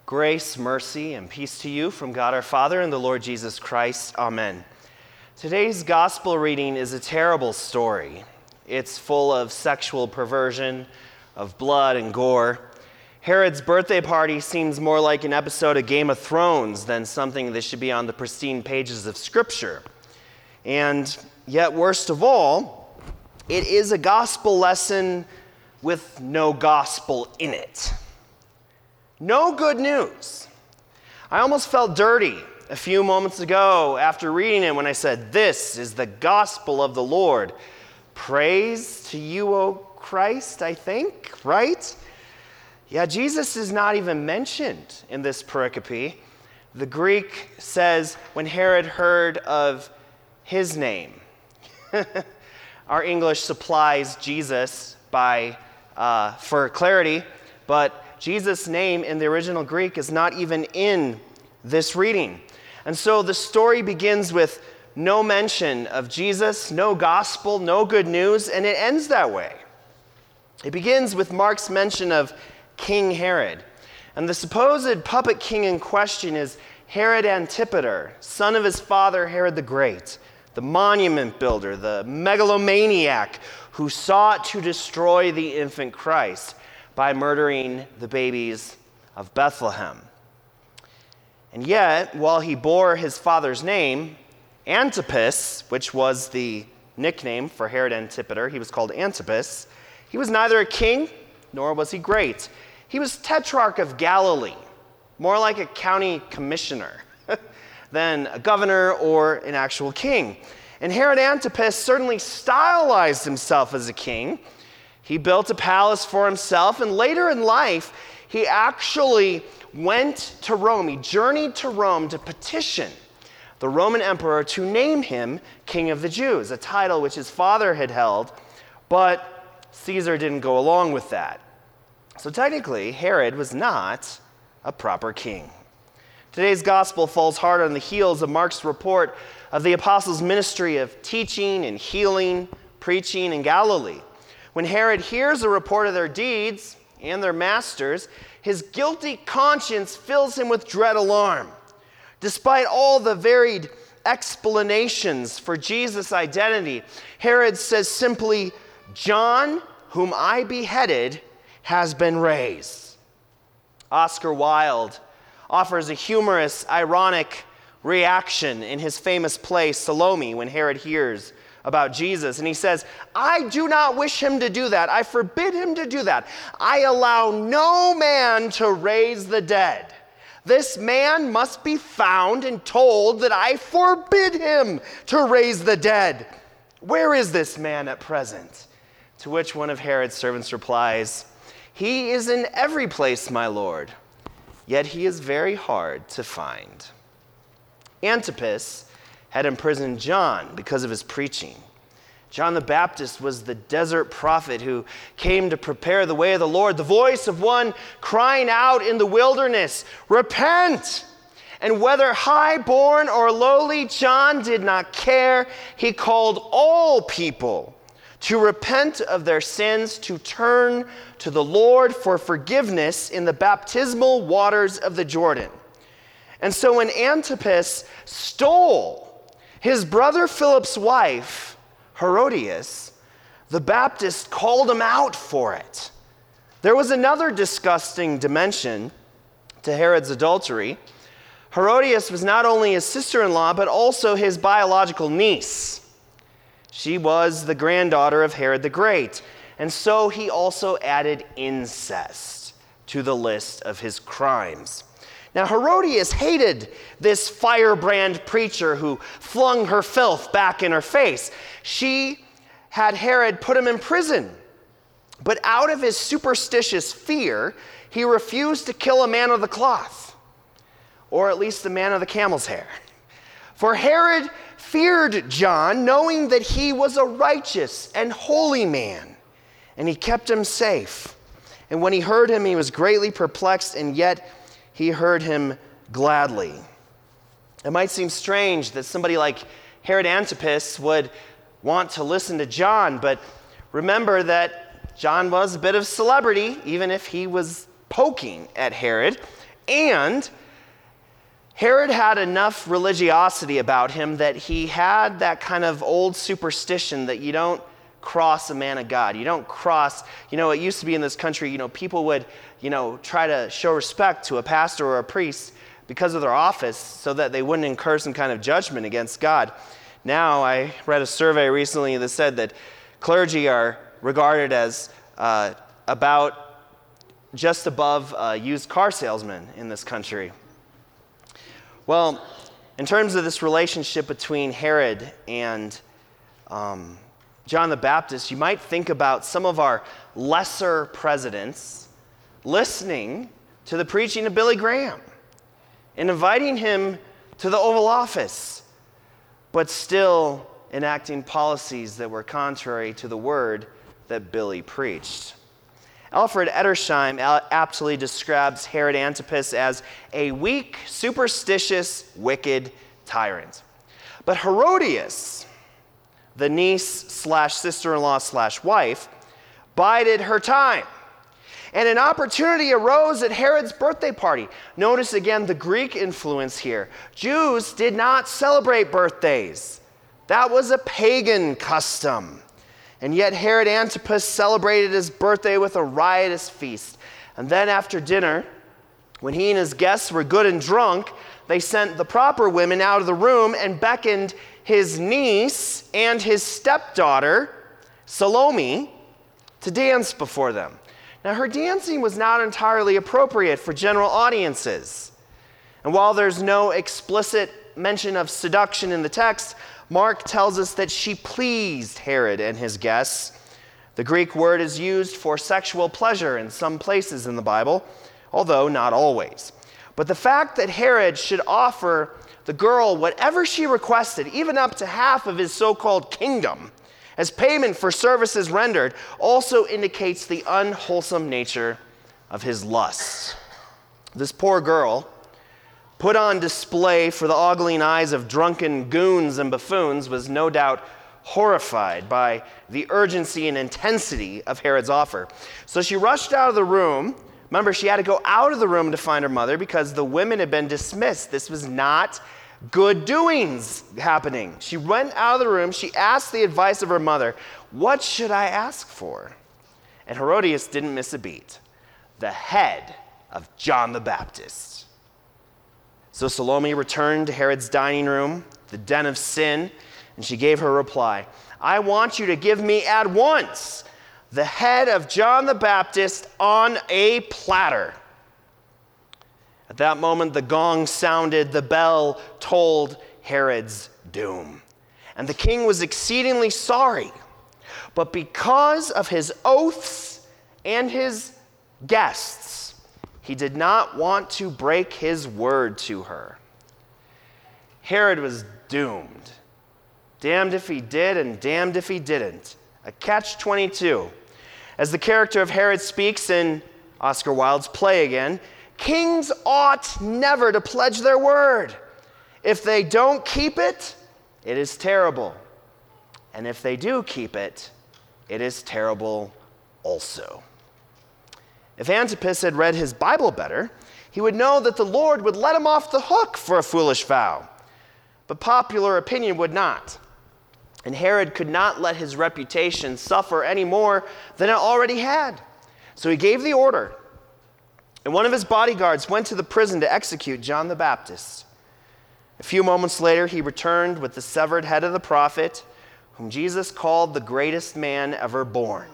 Grace, mercy, and peace to you from God our Father and the Lord Jesus Christ. Amen. Today's gospel reading is a terrible story. It's full of sexual perversion, of blood and gore. Herod's birthday party seems more like an episode of Game of Thrones than something that should be on the pristine pages of Scripture. And yet, worst of all, it is a gospel lesson with no gospel in it. No good news. I almost felt dirty a few moments ago after reading it when I said, "This is the gospel of the Lord. Praise to you, O Christ," I think, right? Yeah, Jesus is not even mentioned in this pericope. The Greek says, when Herod heard of his name. Our English supplies Jesus for clarity, but Jesus' name in the original Greek is not even in this reading. And so the story begins with no mention of Jesus, no gospel, no good news, and it ends that way. It begins with Mark's mention of King Herod. And the supposed puppet king in question is Herod Antipater, son of his father Herod the Great, the monument builder, the megalomaniac who sought to destroy the infant Christ by murdering the babies of Bethlehem. And yet, while he bore his father's name, Antipas, which was the nickname for Herod Antipater, he was called Antipas, he was neither a king nor was he great. He was tetrarch of Galilee, more like a county commissioner than a governor or an actual king. And Herod Antipas certainly stylized himself as a king. He built a palace for himself, and later in life, he actually went to Rome. He journeyed to Rome to petition the Roman emperor to name him King of the Jews, a title which his father had held, but Caesar didn't go along with that. So technically, Herod was not a proper king. Today's gospel falls hard on the heels of Mark's report of the apostles' ministry of teaching and healing, preaching in Galilee. When Herod hears a report of their deeds and their masters, his guilty conscience fills him with dread alarm. Despite all the varied explanations for Jesus' identity, Herod says simply, "John, whom I beheaded, has been raised." Oscar Wilde offers a humorous, ironic reaction in his famous play Salome when Herod hears about Jesus. And he says, "I do not wish him to do that. I forbid him to do that. I allow no man to raise the dead. This man must be found and told that I forbid him to raise the dead. Where is this man at present?" To which one of Herod's servants replies, "He is in every place, my lord, yet he is very hard to find." Antipas had imprisoned John because of his preaching. John the Baptist was the desert prophet who came to prepare the way of the Lord, the voice of one crying out in the wilderness, "Repent!" And whether high-born or lowly, John did not care. He called all people to repent of their sins, to turn to the Lord for forgiveness in the baptismal waters of the Jordan. And so when Antipas stole his brother Philip's wife, Herodias, the Baptist called him out for it. There was another disgusting dimension to Herod's adultery. Herodias was not only his sister-in-law, but also his biological niece. She was the granddaughter of Herod the Great. And so he also added incest to the list of his crimes. Now, Herodias hated this firebrand preacher who flung her filth back in her face. She had Herod put him in prison. But out of his superstitious fear, he refused to kill a man of the cloth, or at least a man of the camel's hair. For Herod feared John, knowing that he was a righteous and holy man, and he kept him safe. And when he heard him, he was greatly perplexed, and yet he heard him gladly. It might seem strange that somebody like Herod Antipas would want to listen to John, but remember that John was a bit of a celebrity, even if he was poking at Herod. And Herod had enough religiosity about him that he had that kind of old superstition that you don't cross a man of God. You don't cross, it used to be in this country, people would, try to show respect to a pastor or a priest because of their office so that they wouldn't incur some kind of judgment against God. Now, I read a survey recently that said that clergy are regarded as about just above used car salesmen in this country. Well, in terms of this relationship between Herod and John the Baptist, you might think about some of our lesser presidents listening to the preaching of Billy Graham and inviting him to the Oval Office, but still enacting policies that were contrary to the word that Billy preached. Alfred Edersheim aptly describes Herod Antipas as a weak, superstitious, wicked tyrant. But Herodias, the niece/sister-in-law/wife, bided her time. And an opportunity arose at Herod's birthday party. Notice again the Greek influence here. Jews did not celebrate birthdays. That was a pagan custom. And yet Herod Antipas celebrated his birthday with a riotous feast. And then after dinner, when he and his guests were good and drunk, they sent the proper women out of the room and beckoned his niece and his stepdaughter, Salome, to dance before them. Now, her dancing was not entirely appropriate for general audiences. And while there's no explicit mention of seduction in the text, Mark tells us that she pleased Herod and his guests. The Greek word is used for sexual pleasure in some places in the Bible, although not always. But the fact that Herod should offer the girl whatever she requested, even up to half of his so-called kingdom, as payment for services rendered, also indicates the unwholesome nature of his lusts. This poor girl, put on display for the ogling eyes of drunken goons and buffoons, was no doubt horrified by the urgency and intensity of Herod's offer. So she rushed out of the room. Remember, she had to go out of the room to find her mother because the women had been dismissed. This was not good doings happening. She went out of the room. She asked the advice of her mother, "What should I ask for?" And Herodias didn't miss a beat. The head of John the Baptist. So Salome returned to Herod's dining room, the den of sin, and she gave her reply, "I want you to give me at once the head of John the Baptist on a platter." At that moment, the gong sounded, the bell tolled Herod's doom. And the king was exceedingly sorry. But because of his oaths and his guests, he did not want to break his word to her. Herod was doomed. Damned if he did and damned if he didn't. A catch-22. As the character of Herod speaks in Oscar Wilde's Play Again, kings ought never to pledge their word. If they don't keep it, it is terrible. And if they do keep it, it is terrible also. If Antipas had read his Bible better, he would know that the Lord would let him off the hook for a foolish vow. But popular opinion would not. And Herod could not let his reputation suffer any more than it already had. So he gave the order. And one of his bodyguards went to the prison to execute John the Baptist. A few moments later, he returned with the severed head of the prophet, whom Jesus called the greatest man ever born.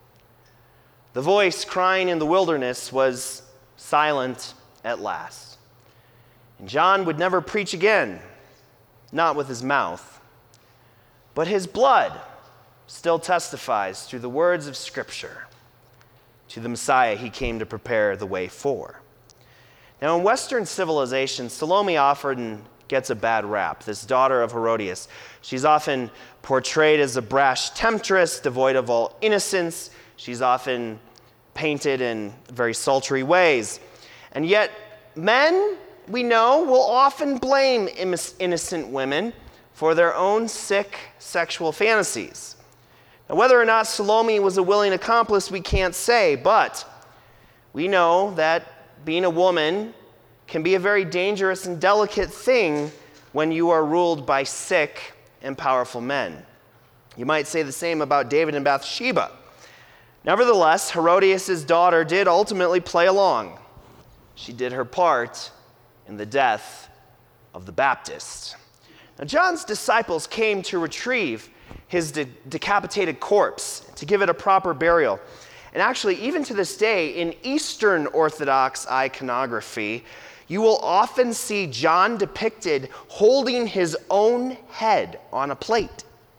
The voice crying in the wilderness was silent at last. And John would never preach again, not with his mouth, but his blood still testifies through the words of Scripture to the Messiah he came to prepare the way for. Now, in Western civilization, Salome often gets a bad rap, this daughter of Herodias. She's often portrayed as a brash temptress, devoid of all innocence. She's often painted in very sultry ways. And yet, men, we know, will often blame innocent women for their own sick sexual fantasies. Now, whether or not Salome was a willing accomplice, we can't say, but we know that being a woman can be a very dangerous and delicate thing when you are ruled by sick and powerful men. You might say the same about David and Bathsheba. Nevertheless, Herodias' daughter did ultimately play along. She did her part in the death of the Baptist. Now, John's disciples came to retrieve his decapitated corpse, to give it a proper burial. And actually, even to this day, in Eastern Orthodox iconography, you will often see John depicted holding his own head on a plate.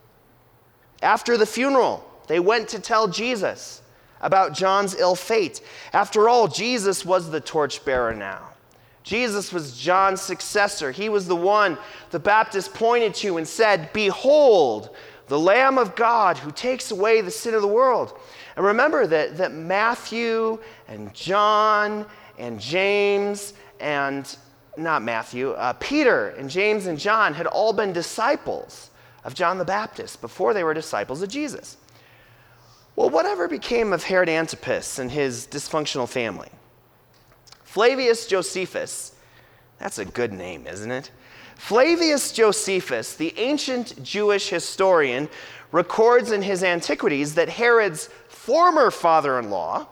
After the funeral, they went to tell Jesus about John's ill fate. After all, Jesus was the torchbearer now. Jesus was John's successor. He was the one the Baptist pointed to and said, "Behold, the Lamb of God who takes away the sin of the world." And remember that Matthew and John and James and, Peter and James and John had all been disciples of John the Baptist before they were disciples of Jesus. Well, whatever became of Herod Antipas and his dysfunctional family? Flavius Josephus, that's a good name, isn't it? Flavius Josephus, the ancient Jewish historian, records in his Antiquities that Herod's former father-in-law,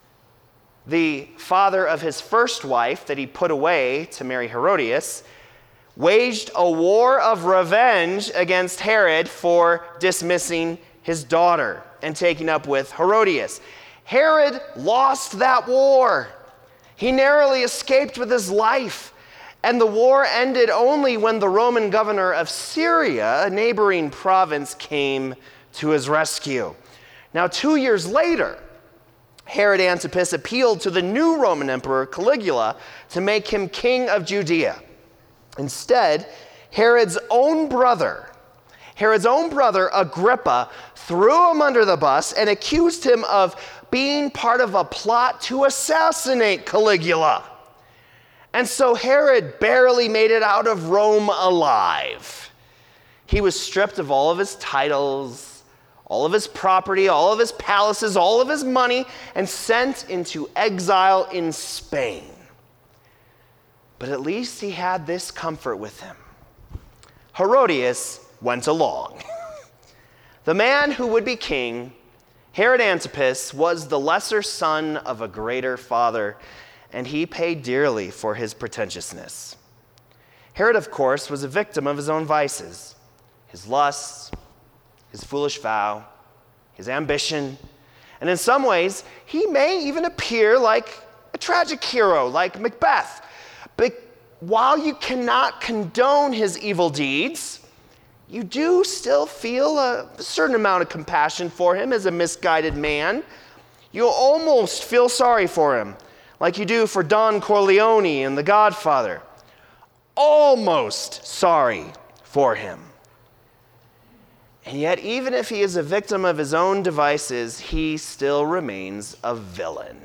the father of his first wife that he put away to marry Herodias, waged a war of revenge against Herod for dismissing his daughter and taking up with Herodias. Herod lost that war. He narrowly escaped with his life, and the war ended only when the Roman governor of Syria, a neighboring province, came to his rescue. Now, 2 years later, Herod Antipas appealed to the new Roman emperor Caligula to make him king of Judea. Instead, Herod's own brother Agrippa threw him under the bus and accused him of being part of a plot to assassinate Caligula. And so Herod barely made it out of Rome alive. He was stripped of all of his titles, all of his property, all of his palaces, all of his money, and sent into exile in Spain. But at least he had this comfort with him. Herodias went along. The man who would be king, Herod Antipas, was the lesser son of a greater father, and he paid dearly for his pretentiousness. Herod, of course, was a victim of his own vices, his lusts, his foolish vow, his ambition, and in some ways, he may even appear like a tragic hero, like Macbeth. But while you cannot condone his evil deeds, you do still feel a certain amount of compassion for him as a misguided man. You almost feel sorry for him, like you do for Don Corleone in The Godfather. Almost sorry for him. And yet, even if he is a victim of his own devices, he still remains a villain.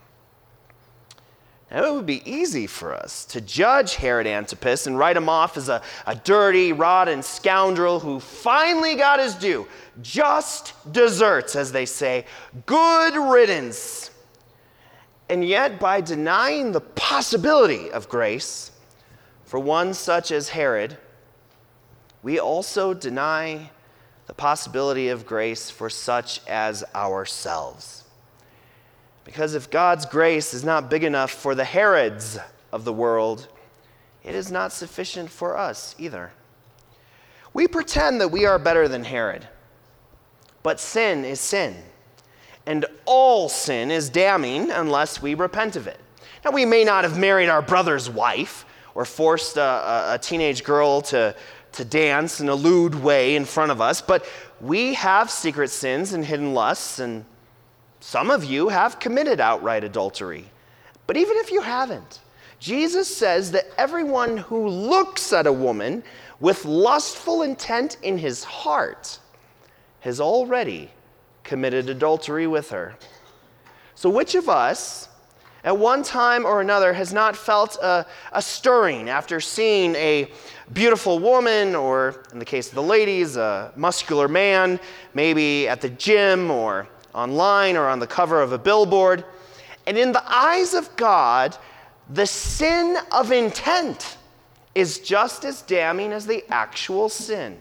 Now, it would be easy for us to judge Herod Antipas and write him off as a dirty, rotten scoundrel who finally got his due. Just desserts, as they say. Good riddance. And yet, by denying the possibility of grace for one such as Herod, we also deny the possibility of grace for such as ourselves. Because if God's grace is not big enough for the Herods of the world, it is not sufficient for us either. We pretend that we are better than Herod, but sin is sin, and all sin is damning unless we repent of it. Now, we may not have married our brother's wife or forced a teenage girl to dance in a lewd way in front of us, but we have secret sins and hidden lusts, and some of you have committed outright adultery. But even if you haven't, Jesus says that everyone who looks at a woman with lustful intent in his heart has already committed adultery with her. So which of us, at one time or another, has not felt a stirring after seeing a beautiful woman, or in the case of the ladies, a muscular man, maybe at the gym or online or on the cover of a billboard? And in the eyes of God, the sin of intent is just as damning as the actual sin.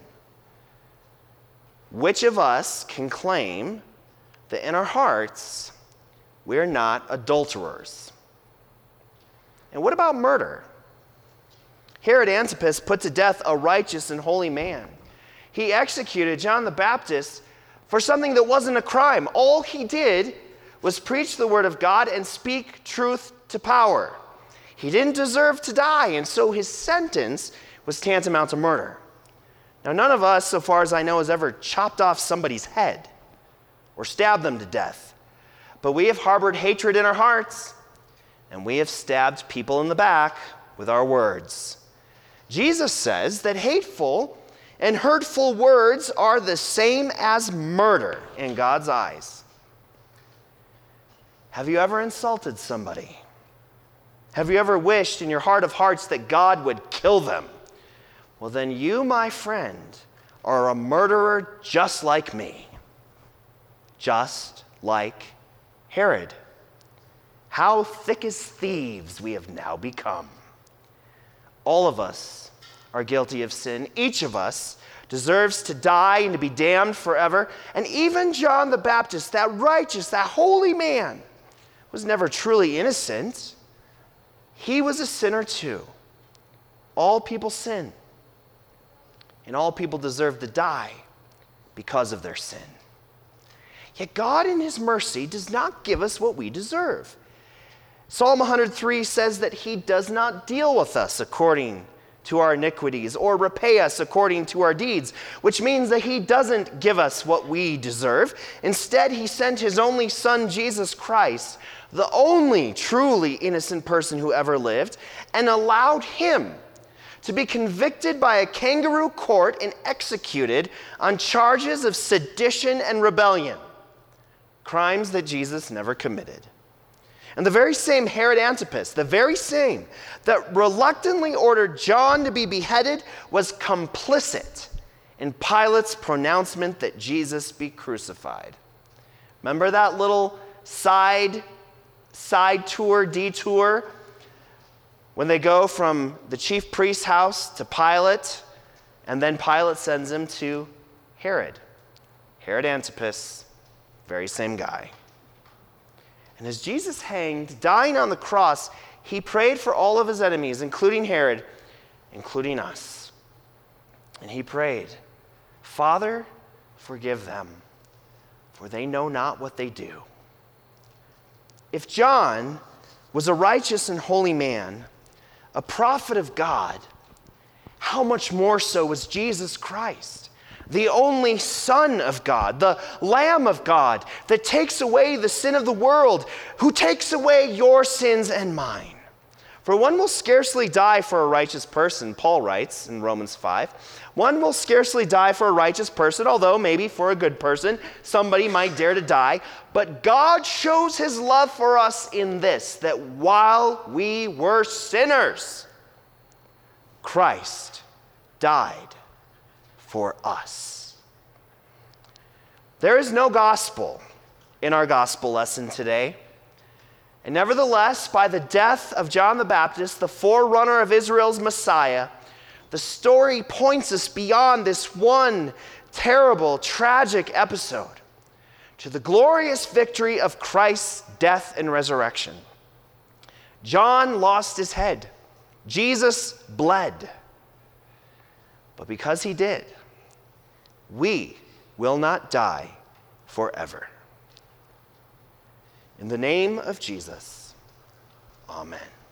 Which of us can claim that in our hearts we're not adulterers? And what about murder? Herod Antipas put to death a righteous and holy man. He executed John the Baptist for something that wasn't a crime. All he did was preach the word of God and speak truth to power. He didn't deserve to die, and so his sentence was tantamount to murder. Now, none of us, so far as I know, has ever chopped off somebody's head or stabbed them to death. But we have harbored hatred in our hearts, and we have stabbed people in the back with our words. Jesus says that hateful and hurtful words are the same as murder in God's eyes. Have you ever insulted somebody? Have you ever wished in your heart of hearts that God would kill them? Well, then you, my friend, are a murderer just like me. Just like Herod. How thick as thieves we have now become. All of us are guilty of sin. Each of us deserves to die and to be damned forever. And even John the Baptist, that righteous, that holy man, was never truly innocent. He was a sinner too. All people sin. And all people deserve to die because of their sin. Yet God in his mercy does not give us what we deserve. Psalm 103 says that he does not deal with us according to our iniquities or repay us according to our deeds, which means that he doesn't give us what we deserve. Instead, he sent his only son, Jesus Christ, the only truly innocent person who ever lived, and allowed him to be convicted by a kangaroo court and executed on charges of sedition and rebellion, crimes that Jesus never committed. And the very same Herod Antipas, the very same that reluctantly ordered John to be beheaded, was complicit in Pilate's pronouncement that Jesus be crucified. Remember that little side detour, when they go from the chief priest's house to Pilate, and then Pilate sends him to Herod. Herod Antipas, very same guy. And as Jesus hanged, dying on the cross, he prayed for all of his enemies, including Herod, including us. And he prayed, "Father, forgive them, for they know not what they do." If John was a righteous and holy man, a prophet of God, how much more so was Jesus Christ, the only Son of God, the Lamb of God that takes away the sin of the world, who takes away your sins and mine. For one will scarcely die for a righteous person, Paul writes in Romans 5. One will scarcely die for a righteous person, although maybe for a good person, somebody might dare to die. But God shows his love for us in this, that while we were sinners, Christ died for us. There is no gospel in our gospel lesson today. And nevertheless, by the death of John the Baptist, the forerunner of Israel's Messiah, the story points us beyond this one terrible, tragic episode to the glorious victory of Christ's death and resurrection. John lost his head. Jesus bled. But because he did, we will not die forever. In the name of Jesus, amen.